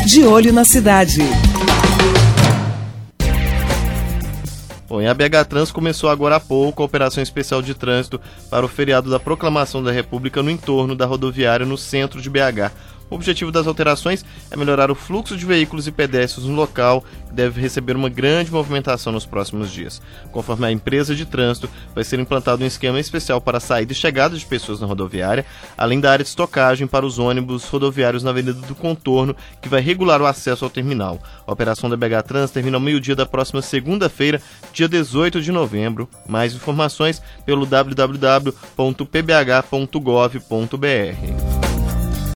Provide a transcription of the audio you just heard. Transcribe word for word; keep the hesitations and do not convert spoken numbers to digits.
De Olho na Cidade. Bom, e a B H Trans começou agora há pouco a operação especial de trânsito para o feriado da Proclamação da República no entorno da rodoviária no centro de B H. O objetivo das alterações é melhorar o fluxo de veículos e pedestres no local, que deve receber uma grande movimentação nos próximos dias. Conforme a empresa de trânsito, vai ser implantado um esquema especial para a saída e chegada de pessoas na rodoviária, além da área de estocagem para os ônibus rodoviários na Avenida do Contorno, que vai regular o acesso ao terminal. A operação da B H Trans termina ao meio-dia da próxima segunda-feira, dia dezoito de novembro. Mais informações pelo w w w ponto p b h ponto gov ponto b r.